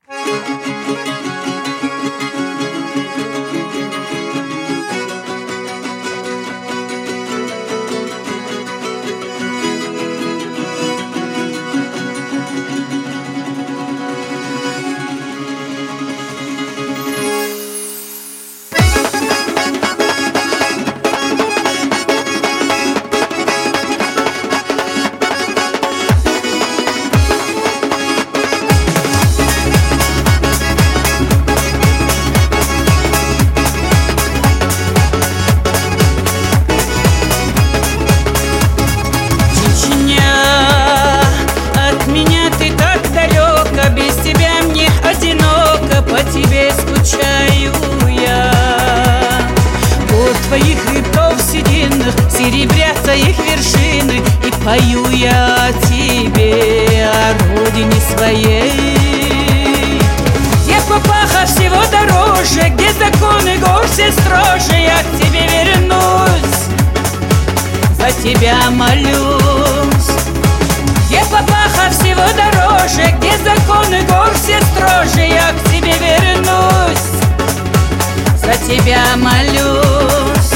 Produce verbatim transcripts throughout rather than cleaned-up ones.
тебе скучаю я. Год твоих хребтов сединных, серебрятся их вершины, и пою я о тебе, о родине своей. Где папаха всего дороже, где законы гор все строже, я к тебе вернусь, за тебя молюсь. Где папаха всего дороже, где законы гор все строже, я к тебе вернусь, за тебя молюсь.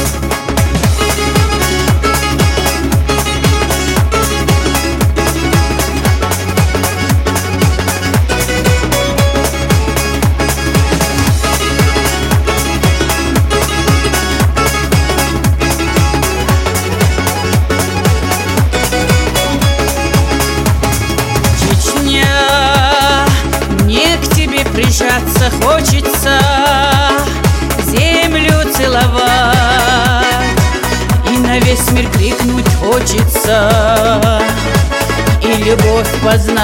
Прижаться хочется, землю целовать, и на весь мир крикнуть хочется, и любовь познать.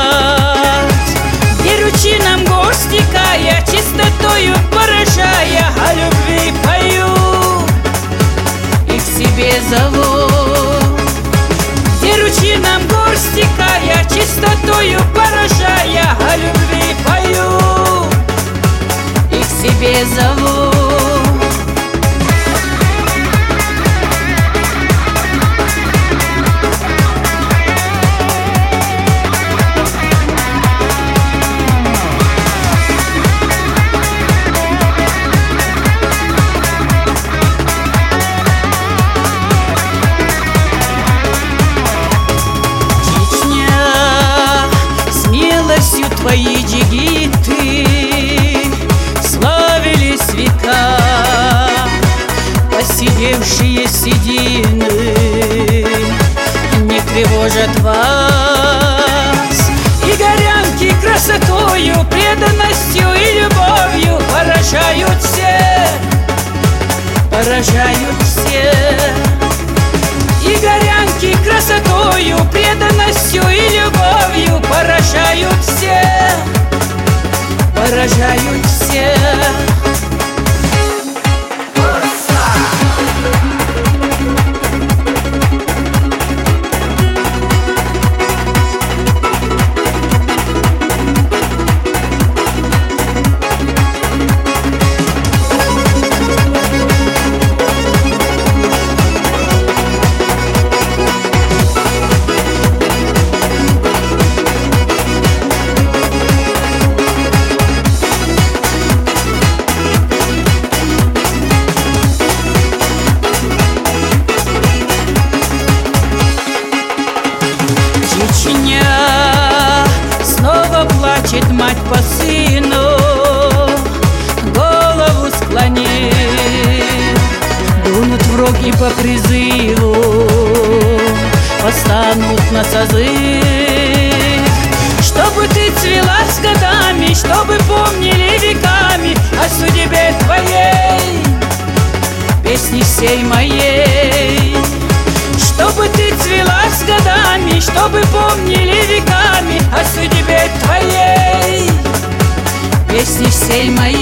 Где ручьинам гор стекая, чистотою поражая, о любви пою и к себе зову. Где ручьинам гор стекая, чистотою поражая, о любви пою и к себе зову. Твои джигиты славились века, посидевшие седины не тревожат вас. И горянки красотою, преданностью и любовью поражают всех, поражают всех. И горянки красотою, преданностью и любовью поражают всех, поражают всех. Снова плачет мать по сыну, голову склонив, дунут враги по призыву, восстанут на созыв. Чтобы ты цвела с годами, чтобы помнили веками о судьбе твоей, песни всей моей. Чтобы ты цвела с годами, чтобы помнили веками о судьбе твоей, песни всей моей.